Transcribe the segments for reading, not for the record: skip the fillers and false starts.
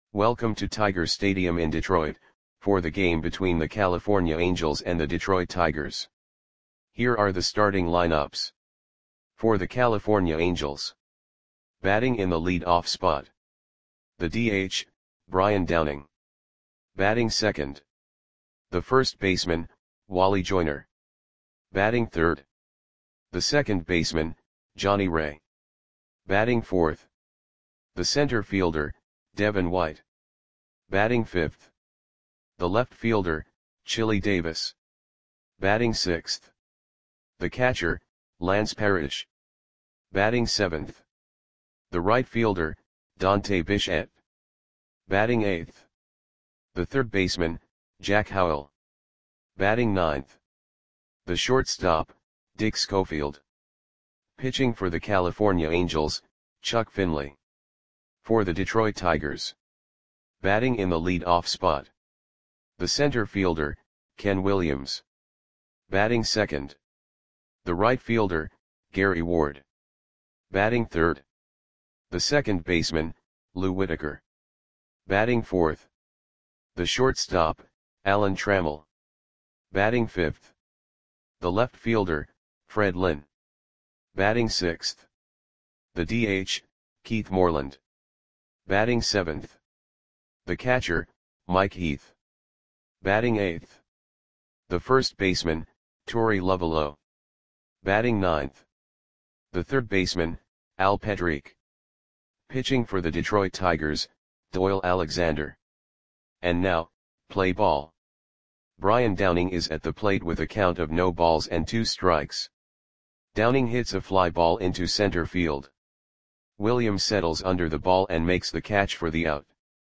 Welcome to Tiger Stadium in Detroit, for the game between the California Angels and the Detroit Tigers. Here are the starting lineups. For the California Angels. Batting in the lead-off spot. The DH, Brian Downing. Batting second. The first baseman, Wally Joyner. Batting third. The second baseman, Johnny Ray. Batting fourth. The center fielder, Devin White. Batting fifth. The left fielder, Chili Davis. Batting sixth. The catcher, Lance Parrish. Batting seventh. The right fielder, Dante Bichette. Batting eighth. The third baseman, Jack Howell. Batting ninth. The shortstop, Dick Schofield. Pitching for the California Angels, Chuck Finley. For the Detroit Tigers. Batting in the lead-off spot. The center fielder, Ken Williams. Batting second. The right fielder, Gary Ward. Batting third. The second baseman, Lou Whitaker. Batting fourth. The shortstop, Alan Trammell. Batting fifth. The left fielder, Fred Lynn. Batting sixth. The DH, Keith Moreland. Batting seventh. The catcher, Mike Heath. Batting eighth. The first baseman, Torey Lovullo. Batting ninth. The third baseman, Al Pedrique. Pitching for the Detroit Tigers, Doyle Alexander. And now, play ball. Brian Downing is at the plate with a count of no balls and 2 strikes. Downing hits a fly ball into center field. Williams settles under the ball and makes the catch for the out.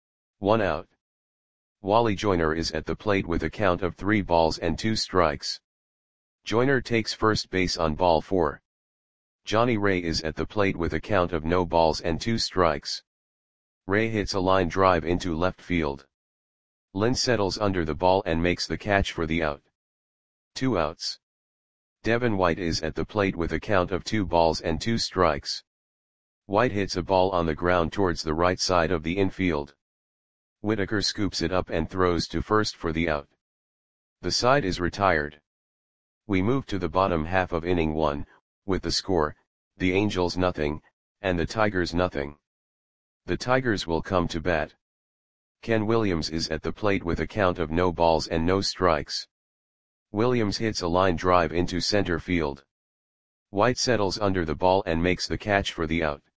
1 out. Wally Joyner is at the plate with a count of 3 balls and 2 strikes. Joyner takes first base on ball 4. Johnny Ray is at the plate with a count of no balls and 2 strikes. Ray hits a line drive into left field. Lynn settles under the ball and makes the catch for the out. 2 outs. Devin White is at the plate with a count of 2 balls and 2 strikes. White hits a ball on the ground towards the right side of the infield. Whitaker scoops it up and throws to first for the out. The side is retired. We move to the bottom half of inning 1, with the score, the Angels nothing, and the Tigers nothing. The Tigers will come to bat. Ken Williams is at the plate with a count of no balls and no strikes. Williams hits a line drive into center field. White settles under the ball and makes the catch for the out.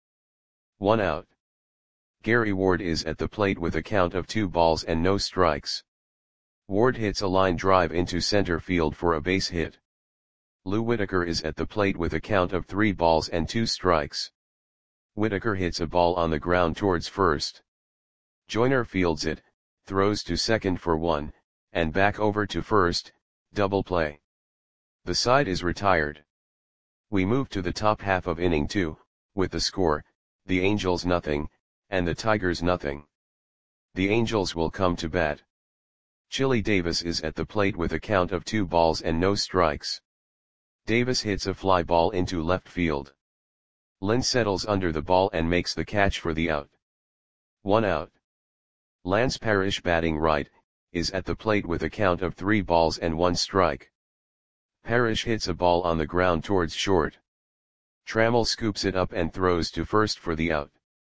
1 out. Gary Ward is at the plate with a count of 2 balls and no strikes. Ward hits a line drive into center field for a base hit. Lou Whitaker is at the plate with a count of 3 balls and 2 strikes. Whitaker hits a ball on the ground towards first. Joyner fields it, throws to second for 1, and back over to first, double play. The side is retired. We move to the top half of inning 2, with the score, the Angels nothing, and the Tigers nothing. The Angels will come to bat. Chili Davis is at the plate with a count of 2 balls and no strikes. Davis hits a fly ball into left field. Lynn settles under the ball and makes the catch for the out. 1 out. Lance Parrish, batting right, is at the plate with a count of 3 balls and 1 strike. Parrish hits a ball on the ground towards short. Trammell scoops it up and throws to first for the out.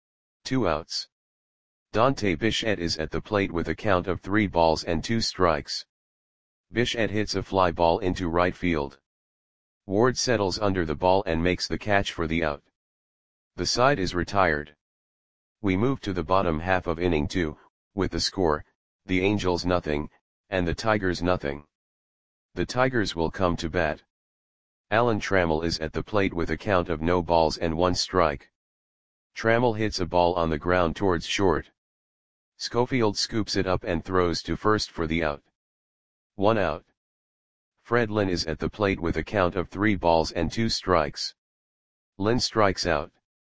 2 outs. Dante Bichette is at the plate with a count of 3 balls and 2 strikes. Bichette hits a fly ball into right field. Ward settles under the ball and makes the catch for the out. The side is retired. We move to the bottom half of inning 2, with the score, the Angels nothing, and the Tigers nothing. The Tigers will come to bat. Alan Trammell is at the plate with a count of no balls and 1 strike. Trammell hits a ball on the ground towards short. Schofield scoops it up and throws to first for the out. 1 out. Fred Lynn is at the plate with a count of 3 balls and 2 strikes. Lynn strikes out.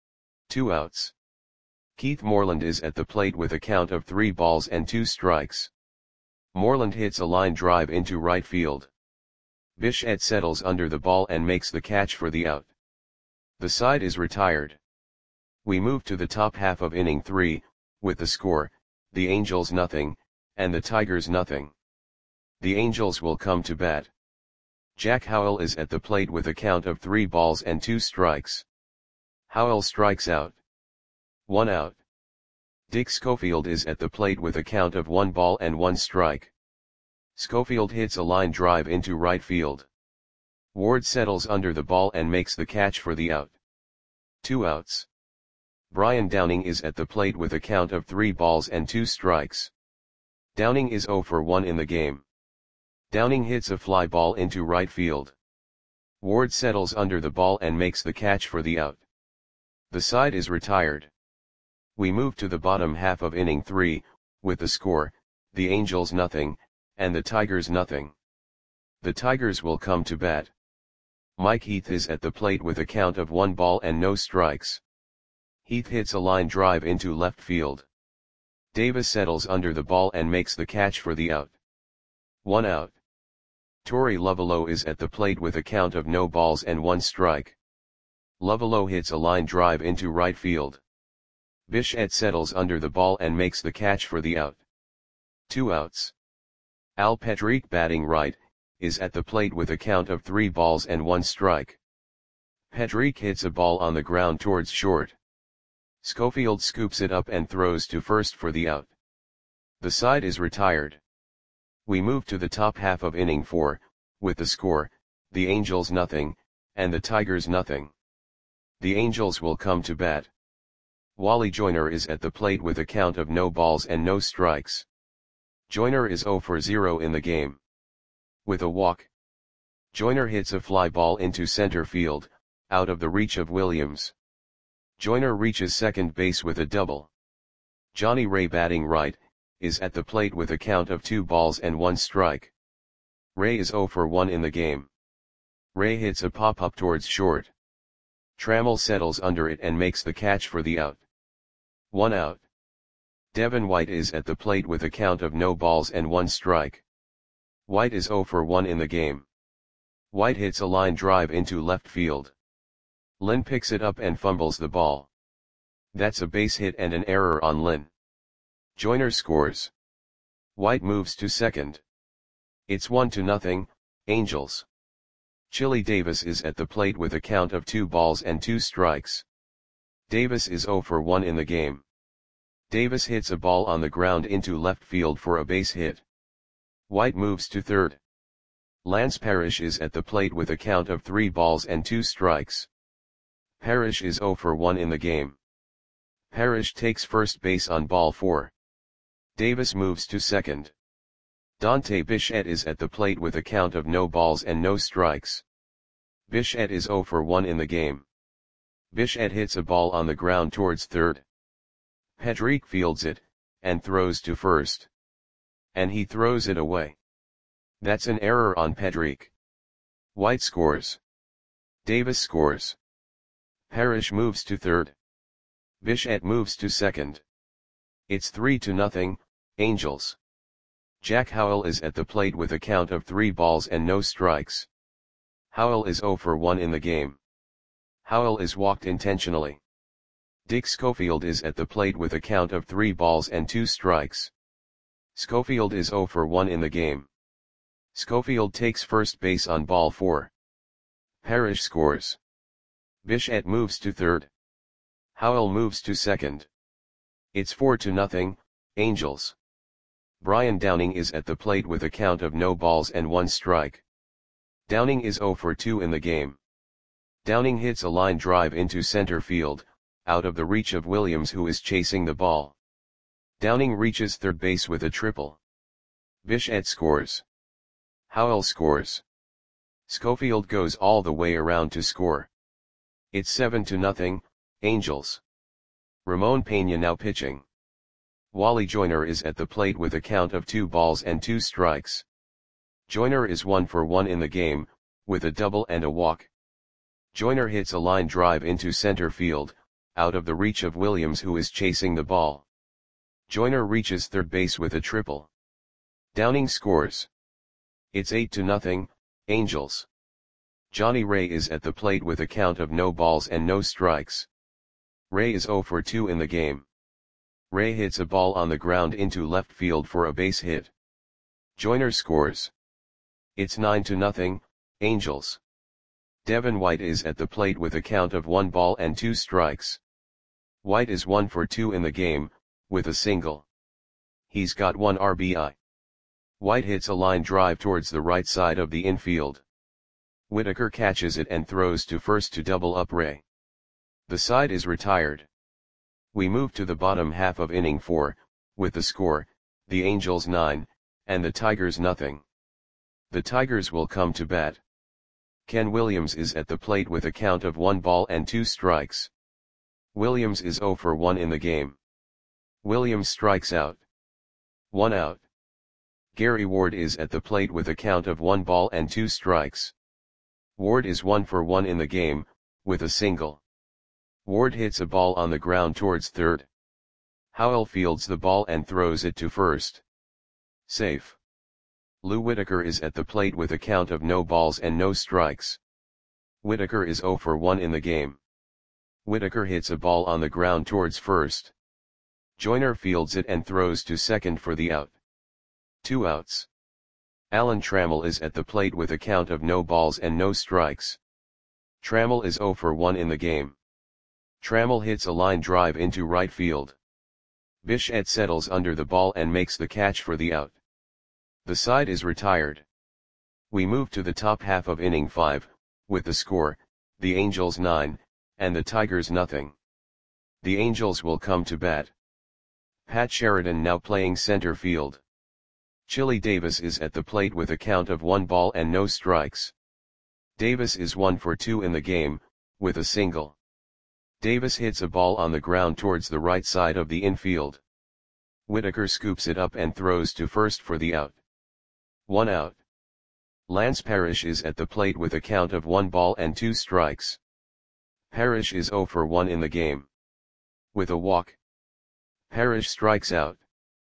2 outs. Keith Moreland is at the plate with a count of 3 balls and 2 strikes. Moreland hits a line drive into right field. Bichette settles under the ball and makes the catch for the out. The side is retired. We move to the top half of inning 3, with the score, the Angels nothing, and the Tigers nothing. The Angels will come to bat. Jack Howell is at the plate with a count of 3 balls and 2 strikes. Howell strikes out. 1 out. Dick Schofield is at the plate with a count of 1 ball and 1 strike. Schofield hits a line drive into right field. Ward settles under the ball and makes the catch for the out. 2 outs. Brian Downing is at the plate with a count of 3 balls and 2 strikes. Downing is 0 for 1 in the game. Downing hits a fly ball into right field. Ward settles under the ball and makes the catch for the out. The side is retired. We move to the bottom half of inning 3, with the score, the Angels nothing, and the Tigers nothing. The Tigers will come to bat. Mike Heath is at the plate with a count of 1 ball and no strikes. Heath hits a line drive into left field. Davis settles under the ball and makes the catch for the out. 1 out. Torey Lovullo is at the plate with a count of no balls and 1 strike. Lovullo hits a line drive into right field. Bichette settles under the ball and makes the catch for the out. 2 outs. Al Pedrique, batting right, is at the plate with a count of 3 balls and 1 strike. Pedrique hits a ball on the ground towards short. Schofield scoops it up and throws to first for the out. The side is retired. We move to the top half of inning 4, with the score, the Angels nothing, and the Tigers nothing. The Angels will come to bat. Wally Joyner is at the plate with a count of no balls and no strikes. Joyner is 0 for 0 in the game. With a walk, Joyner hits a fly ball into center field, out of the reach of Williams. Joyner reaches second base with a double. Johnny Ray, batting right, is at the plate with a count of 2 balls and 1 strike. Ray is 0 for 1 in the game. Ray hits a pop-up towards short. Trammell settles under it and makes the catch for the out. 1 out. Devin White is at the plate with a count of no balls and 1 strike. White is 0 for 1 in the game. White hits a line drive into left field. Lynn picks it up and fumbles the ball. That's a base hit and an error on Lynn. Joyner scores. White moves to second. It's 1-0, Angels. Chili Davis is at the plate with a count of 2 balls and 2 strikes. Davis is 0 for 1 in the game. Davis hits a ball on the ground into left field for a base hit. White moves to third. Lance Parrish is at the plate with a count of 3 balls and 2 strikes. Parrish is 0 for 1 in the game. Parrish takes first base on ball 4. Davis moves to second. Dante Bichette is at the plate with a count of no balls and no strikes. Bichette is 0 for 1 in the game. Bichette hits a ball on the ground towards third. Pedrique fields it, and throws to first. And he throws it away. That's an error on Pedrique. White scores. Davis scores. Parrish moves to third. Bichette moves to second. It's 3-0, Angels. Jack Howell is at the plate with a count of 3 balls and no strikes. Howell is 0 for 1 in the game. Howell is walked intentionally. Dick Schofield is at the plate with a count of 3 balls and 2 strikes. Schofield is 0 for 1 in the game. Schofield takes first base on ball 4. Parrish scores. Bichette moves to third. Howell moves to second. It's 4-0, Angels. Brian Downing is at the plate with a count of no balls and 1 strike. Downing is 0 for 2 in the game. Downing hits a line drive into center field, out of the reach of Williams, who is chasing the ball. Downing reaches third base with a triple. Bichette scores. Howell scores. Schofield goes all the way around to score. It's 7-0, Angels. Ramon Peña now pitching. Wally Joyner is at the plate with a count of 2 balls and 2 strikes. Joyner is 1 for 1 in the game, with a double and a walk. Joyner hits a line drive into center field, out of the reach of Williams, who is chasing the ball. Joyner reaches third base with a triple. Downing scores. It's 8-0, Angels. Johnny Ray is at the plate with a count of no balls and no strikes. Ray is 0 for 2 in the game. Ray hits a ball on the ground into left field for a base hit. Joyner scores. It's 9-0, Angels. Devin White is at the plate with a count of 1 ball and 2 strikes. White is 1 for 2 in the game, with a single. He's got 1 RBI. White hits a line drive towards the right side of the infield. Whitaker catches it and throws to first to double up Ray. The side is retired. We move to the bottom half of inning 4, with the score, the Angels 9, and the Tigers nothing. The Tigers will come to bat. Ken Williams is at the plate with a count of 1 ball and 2 strikes. Williams is 0 for 1 in the game. Williams strikes out. 1 out. Gary Ward is at the plate with a count of 1 ball and 2 strikes. Ward is 1 for 1 in the game, with a single. Ward hits a ball on the ground towards third. Howell fields the ball and throws it to first. Safe. Lou Whitaker is at the plate with a count of no balls and no strikes. Whitaker is 0 for 1 in the game. Whitaker hits a ball on the ground towards first. Joyner fields it and throws to second for the out. 2 outs. Alan Trammell is at the plate with a count of no balls and no strikes. Trammell is 0 for 1 in the game. Trammell hits a line drive into right field. Bichette settles under the ball and makes the catch for the out. The side is retired. We move to the top half of inning 5, with the score, the Angels 9, and the Tigers nothing. The Angels will come to bat. Pat Sheridan now playing center field. Chili Davis is at the plate with a count of 1 ball and no strikes. Davis is 1 for 2 in the game, with a single. Davis hits a ball on the ground towards the right side of the infield. Whitaker scoops it up and throws to first for the out. 1 out. Lance Parrish is at the plate with a count of 1 ball and 2 strikes. Parrish is 0 for 1 in the game. With a walk. Parrish strikes out.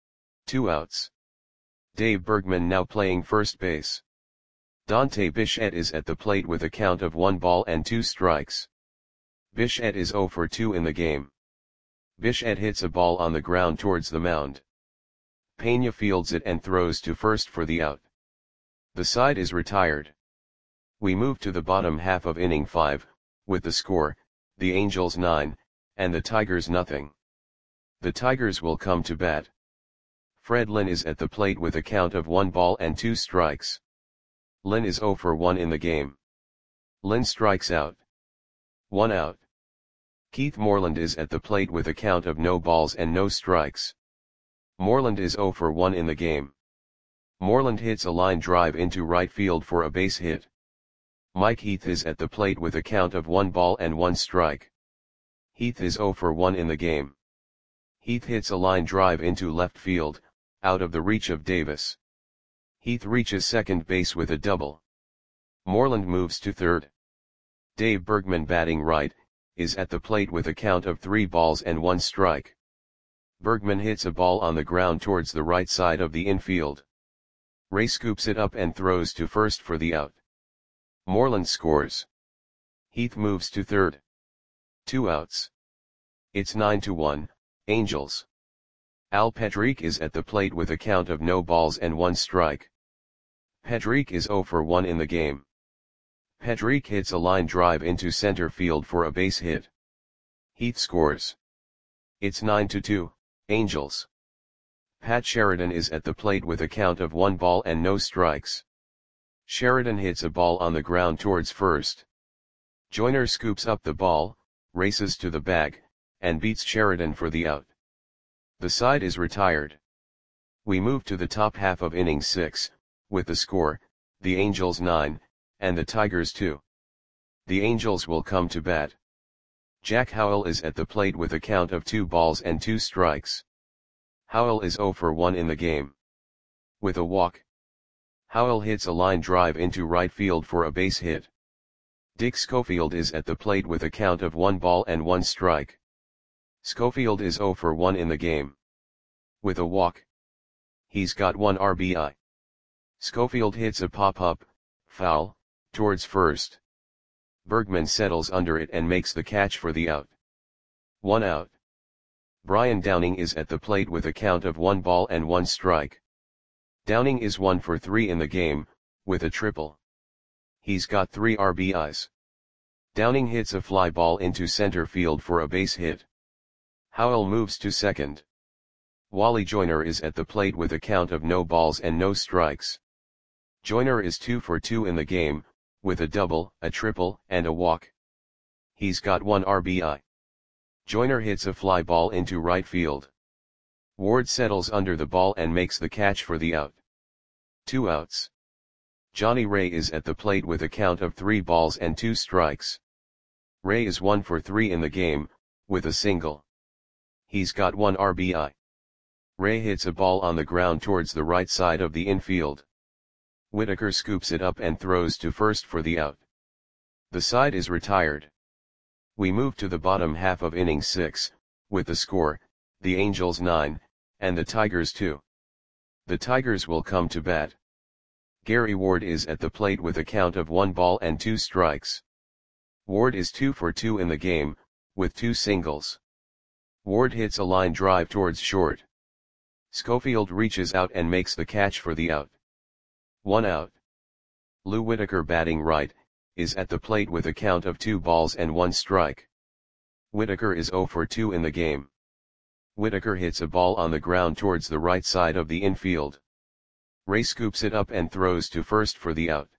2 outs. Dave Bergman now playing first base. Dante Bichette is at the plate with a count of 1 ball and 2 strikes. Bichette is 0 for 2 in the game. Bichette hits a ball on the ground towards the mound. Pena fields it and throws to first for the out. The side is retired. We move to the bottom half of inning 5, with the score, the Angels 9, and the Tigers nothing. The Tigers will come to bat. Fred Lynn is at the plate with a count of 1 ball and 2 strikes. Lynn is 0 for 1 in the game. Lynn strikes out. 1 out. Keith Moreland is at the plate with a count of no balls and no strikes. Moreland is 0 for 1 in the game. Moreland hits a line drive into right field for a base hit. Mike Heath is at the plate with a count of 1 ball and 1 strike. Heath is 0 for 1 in the game. Heath hits a line drive into left field, out of the reach of Davis. Heath reaches second base with a double. Moreland moves to third. Dave Bergman batting right, is at the plate with a count of 3 balls and 1 strike. Bergman hits a ball on the ground towards the right side of the infield. Ray scoops it up and throws to first for the out. Moreland scores. Heath moves to third. 2 outs. It's 9-1, Angels. Al Patrick is at the plate with a count of no balls and 1 strike. Patrick is 0 for 1 in the game. Patrick hits a line drive into center field for a base hit. Heath scores. It's 9-2, Angels. Pat Sheridan is at the plate with a count of 1 ball and no strikes. Sheridan hits a ball on the ground towards first. Joyner scoops up the ball, races to the bag, and beats Sheridan for the out. The side is retired. We move to the top half of inning 6, with the score, the Angels 9, and the Tigers 2. The Angels will come to bat. Jack Howell is at the plate with a count of 2 balls and 2 strikes. Howell is 0 for 1 in the game. With a walk. Howell hits a line drive into right field for a base hit. Dick Schofield is at the plate with a count of 1 ball and 1 strike. Schofield is 0 for 1 in the game. With a walk. He's got 1 RBI. Schofield hits a pop-up, foul, towards first. Bergman settles under it and makes the catch for the out. 1 out. Brian Downing is at the plate with a count of 1 ball and 1 strike. Downing is 1 for 3 in the game, with a triple. He's got 3 RBIs. Downing hits a fly ball into center field for a base hit. Howell moves to second. Wally Joyner is at the plate with a count of no balls and no strikes. Joyner is 2 for 2 in the game, with a double, a triple, and a walk. He's got 1 RBI. Joyner hits a fly ball into right field. Ward settles under the ball and makes the catch for the out. 2 outs. Johnny Ray is at the plate with a count of 3 balls and 2 strikes. Ray is 1 for 3 in the game, with a single. He's got 1 RBI. Ray hits a ball on the ground towards the right side of the infield. Whitaker scoops it up and throws to first for the out. The side is retired. We move to the bottom half of inning 6, with the score, the Angels 9, and the Tigers 2. The Tigers will come to bat. Gary Ward is at the plate with a count of 1 ball and 2 strikes. Ward is 2 for 2 in the game, with 2 singles. Ward hits a line drive towards short. Schofield reaches out and makes the catch for the out. 1 out. Lou Whitaker, batting right, is at the plate with a count of 2 balls and 1 strike. Whitaker is 0 for 2 in the game. Whitaker hits a ball on the ground towards the right side of the infield. Ray scoops it up and throws to first for the out.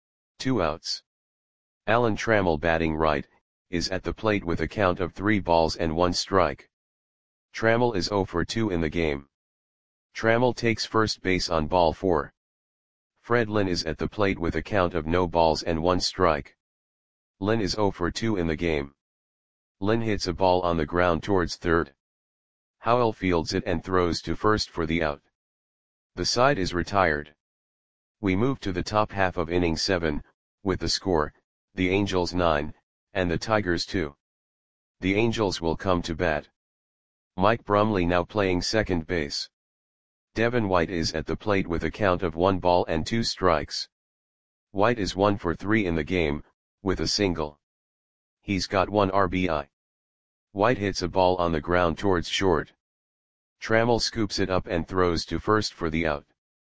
2 outs. Alan Trammell, batting right, is at the plate with a count of 3 balls and 1 strike. Trammell is 0 for 2 in the game. Trammell takes first base on ball 4. Fred Lynn is at the plate with a count of no balls and 1 strike. Lynn is 0 for 2 in the game. Lynn hits a ball on the ground towards third. Howell fields it and throws to first for the out. The side is retired. We move to the top half of inning 7, with the score, the Angels 9, and the Tigers 2. The Angels will come to bat. Mike Brumley now playing second base. Devin White is at the plate with a count of 1 ball and 2 strikes. White is 1 for 3 in the game, with a single. He's got 1 RBI. White hits a ball on the ground towards short. Trammell scoops it up and throws to first for the out.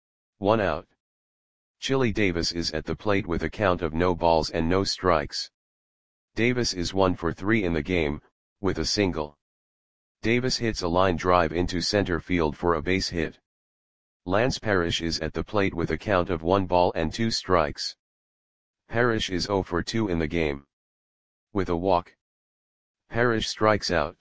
1 out. Chili Davis is at the plate with a count of no balls and no strikes. Davis is 1 for 3 in the game, with a single. Davis hits a line drive into center field for a base hit. Lance Parrish is at the plate with a count of 1 ball and 2 strikes. Parrish is 0 for 2 in the game. With a walk. Parrish strikes out.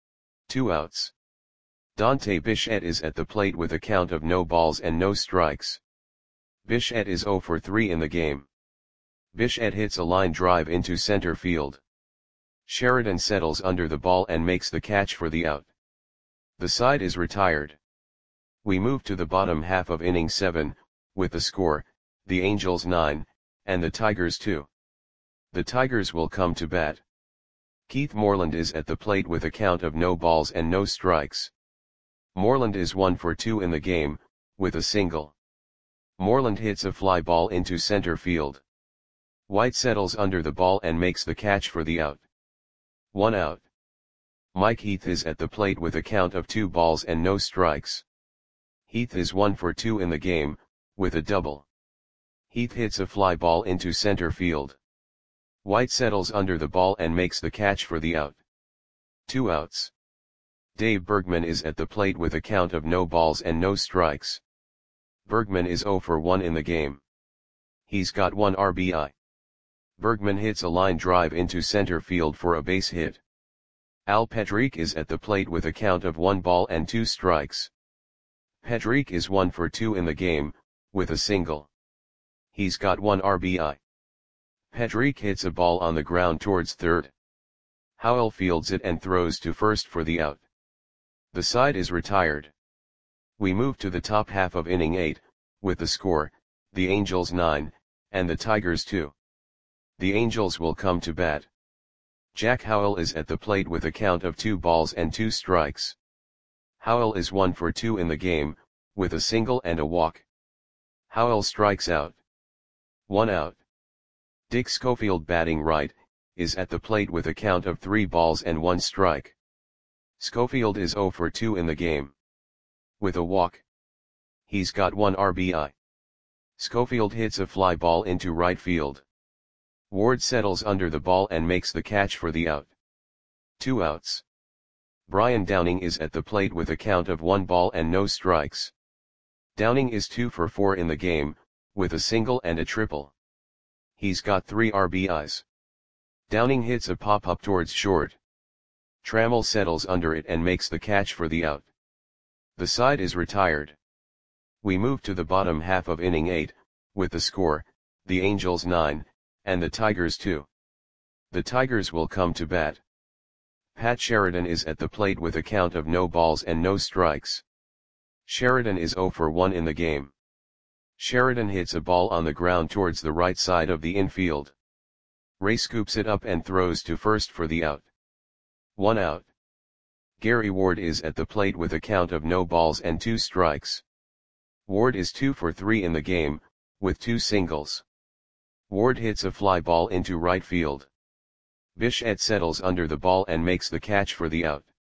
2 outs. Dante Bichette is at the plate with a count of no balls and no strikes. Bichette is 0 for 3 in the game. Bichette hits a line drive into center field. Sheridan settles under the ball and makes the catch for the out. The side is retired. We move to the bottom half of inning 7, with the score, the Angels 9, and the Tigers 2. The Tigers will come to bat. Keith Moreland is at the plate with a count of no balls and no strikes. Moreland is 1 for 2 in the game, with a single. Moreland hits a fly ball into center field. White settles under the ball and makes the catch for the out. 1 out. Mike Heath is at the plate with a count of 2 balls and no strikes. Heath is 1 for 2 in the game, with a double. Heath hits a fly ball into center field. White settles under the ball and makes the catch for the out. 2 outs. Dave Bergman is at the plate with a count of no balls and no strikes. Bergman is 0 for 1 in the game. He's got 1 RBI. Bergman hits a line drive into center field for a base hit. Al Petrique is at the plate with a count of 1 ball and 2 strikes. Petrique is 1 for 2 in the game, with a single. He's got 1 RBI. Petrique hits a ball on the ground towards third. Howell fields it and throws to first for the out. The side is retired. We move to the top half of inning 8, with the score, the Angels 9, and the Tigers 2. The Angels will come to bat. Jack Howell is at the plate with a count of 2 balls and 2 strikes. Howell is 1 for 2 in the game, with a single and a walk. Howell strikes out. 1 out. Dick Schofield, batting right, is at the plate with a count of 3 balls and 1 strike. Schofield is 0 for 2 in the game. With a walk. He's got 1 RBI. Schofield hits a fly ball into right field. Ward settles under the ball and makes the catch for the out. 2 outs. Brian Downing is at the plate with a count of 1 ball and no strikes. Downing is 2 for 4 in the game, with a single and a triple. He's got 3 RBIs. Downing hits a pop-up towards short. Trammell settles under it and makes the catch for the out. The side is retired. We move to the bottom half of inning 8, with the score, the Angels 9, and the Tigers 2. The Tigers will come to bat. Pat Sheridan is at the plate with a count of no balls and no strikes. Sheridan is 0 for 1 in the game. Sheridan hits a ball on the ground towards the right side of the infield. Ray scoops it up and throws to first for the out. 1 out. Gary Ward is at the plate with a count of no balls and 2 strikes. Ward is 2 for 3 in the game, with 2 singles. Ward hits a fly ball into right field. Bichette settles under the ball and makes the catch for the out.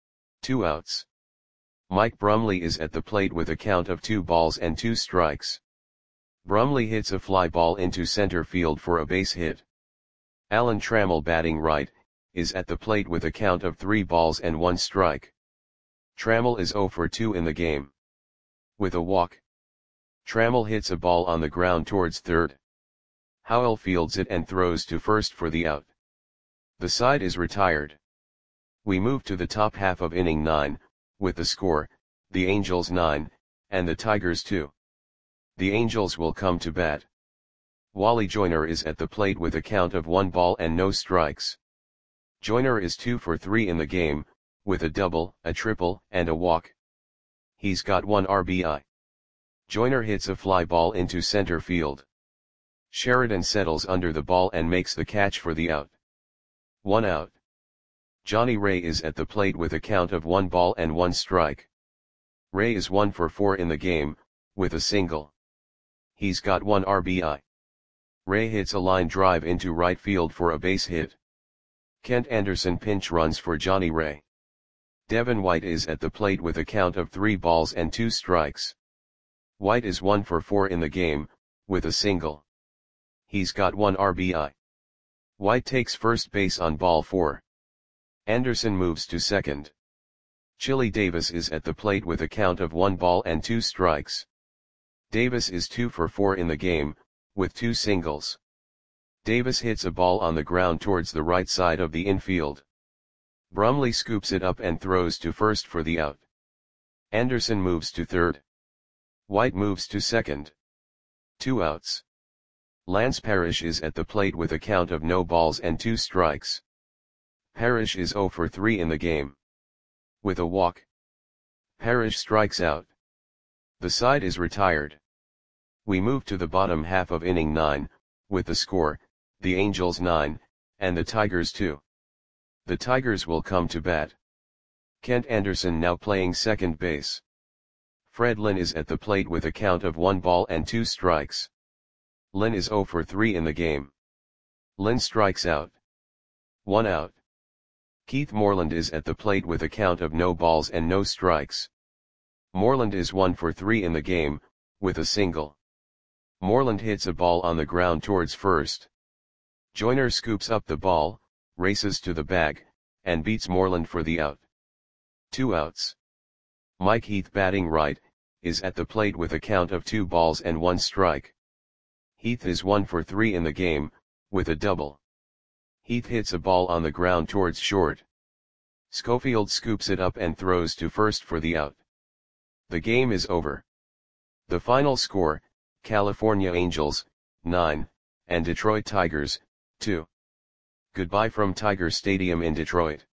2 outs. Mike Brumley is at the plate with a count of 2 balls and 2 strikes. Brumley hits a fly ball into center field for a base hit. Alan Trammell, batting right, is at the plate with a count of 3 balls and 1 strike. Trammell is 0 for 2 in the game. With a walk. Trammell hits a ball on the ground towards third. Howell fields it and throws to first for the out. The side is retired. We move to the top half of inning 9, with the score, the Angels 9, and the Tigers 2. The Angels will come to bat. Wally Joyner is at the plate with a count of 1 ball and no strikes. Joyner is 2 for 3 in the game, with a double, a triple, and a walk. He's got 1 RBI. Joyner hits a fly ball into center field. Sheridan settles under the ball and makes the catch for the out. 1 out. Johnny Ray is at the plate with a count of 1 ball and 1 strike. Ray is 1 for 4 in the game, with a single. He's got 1 RBI. Ray hits a line drive into right field for a base hit. Kent Anderson pinch runs for Johnny Ray. Devin White is at the plate with a count of 3 balls and 2 strikes. White is 1 for 4 in the game, with a single. He's got 1 RBI. White takes first base on ball 4. Anderson moves to second. Chili Davis is at the plate with a count of 1 ball and 2 strikes. Davis is 2 for 4 in the game, with 2 singles. Davis hits a ball on the ground towards the right side of the infield. Brumley scoops it up and throws to first for the out. Anderson moves to third. White moves to second. 2 outs. Lance Parrish is at the plate with a count of no balls and 2 strikes. Parrish is 0 for 3 in the game. With a walk. Parrish strikes out. The side is retired. We move to the bottom half of inning 9, with the score, the Angels 9, and the Tigers 2. The Tigers will come to bat. Kent Anderson now playing second base. Fred Lynn is at the plate with a count of 1 ball and 2 strikes. Lynn is 0 for 3 in the game. Lynn strikes out. 1 out. Keith Moreland is at the plate with a count of no balls and no strikes. Moreland is 1 for 3 in the game, with a single. Moreland hits a ball on the ground towards first. Joyner scoops up the ball, races to the bag, and beats Moreland for the out. 2 outs. Mike Heath, batting right, is at the plate with a count of 2 balls and 1 strike. Heath is 1 for 3 in the game, with a double. Heath hits a ball on the ground towards short. Schofield scoops it up and throws to first for the out. The game is over. The final score, California Angels, 9, and Detroit Tigers, 2. Goodbye from Tiger Stadium in Detroit.